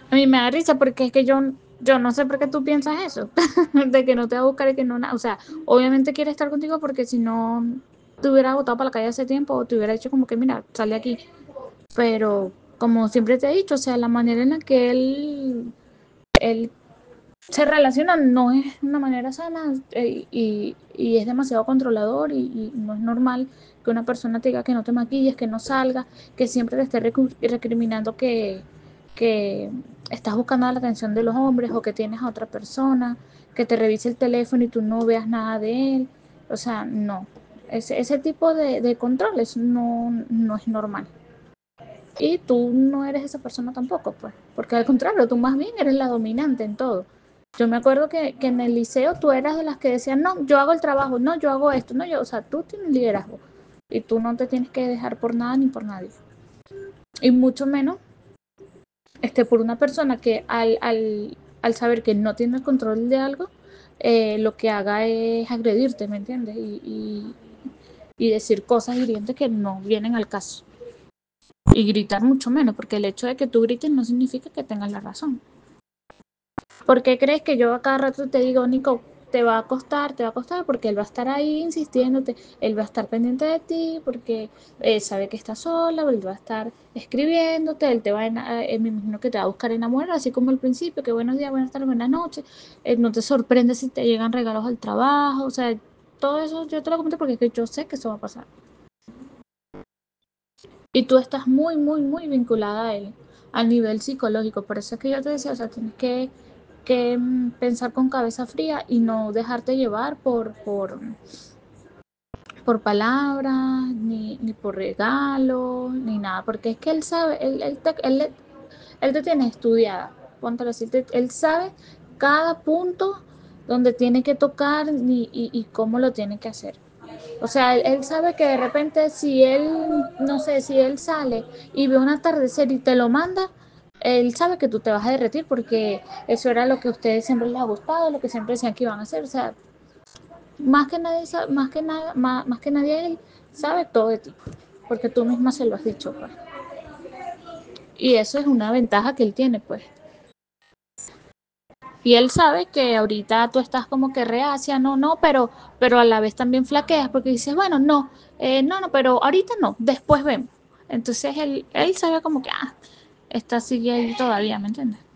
A mí me da risa porque es que yo no sé por qué tú piensas eso, de que no te va a buscar y que no, o sea, obviamente quiere estar contigo porque si no te hubiera botado para la calle hace tiempo o te hubiera dicho como que mira, sale aquí, pero como siempre te he dicho, o sea, la manera en la que él se relaciona no es una manera sana y es demasiado controlador y no es normal que una persona te diga que no te maquilles, que no salga, que siempre te esté recriminando que estás buscando la atención de los hombres o que tienes a otra persona, que te revise el teléfono y tú no veas nada de él. O sea, no. Ese tipo de controles no es normal. Y tú no eres esa persona tampoco, pues. Porque al contrario, tú más bien eres la dominante en todo. Yo me acuerdo que en el liceo tú eras de las que decían, no, yo hago el trabajo, no, yo hago esto, no, yo, o sea, tú tienes liderazgo. Y tú no te tienes que dejar por nada ni por nadie. Y mucho menos por una persona que al saber que no tiene el control de algo, lo que haga es agredirte, ¿me entiendes? Y decir cosas hirientes que no vienen al caso. Y gritar mucho menos, porque el hecho de que tú grites no significa que tengas la razón. ¿Por qué crees que yo a cada rato te digo, Nico, te va a costar, porque él va a estar ahí insistiéndote, él va a estar pendiente de ti, porque él sabe que estás sola, él va a estar escribiéndote, él te va a, me imagino que te va a buscar enamorar, así como al principio, que buenos días, buenas tardes, buenas noches, no te sorprende si te llegan regalos al trabajo, o sea, todo eso yo te lo comento porque es que yo sé que eso va a pasar. Y tú estás muy, muy, muy vinculada a él, a nivel psicológico. Por eso es que yo te decía, o sea, tienes que pensar con cabeza fría y no dejarte llevar por palabras, ni por regalos, ni nada. Porque es que él sabe, él te tiene estudiada, póntalo así, él sabe cada punto donde tiene que tocar y cómo lo tiene que hacer. O sea, él sabe que de repente si él, no sé, si él sale y ve un atardecer y te lo manda, él sabe que tú te vas a derretir porque eso era lo que a ustedes siempre les ha gustado, lo que siempre decían que iban a hacer. O sea, más que nadie, más que nada, más que nadie él sabe todo de ti, porque tú misma se lo has dicho, pues. Y eso es una ventaja que él tiene, pues. Y él sabe que ahorita tú estás como que reacia, no, no, pero a la vez también flaqueas porque dices, bueno, no, no, pero ahorita no, después vemos. Entonces él sabe como que, esta sigue ahí todavía, ¿me entiendes?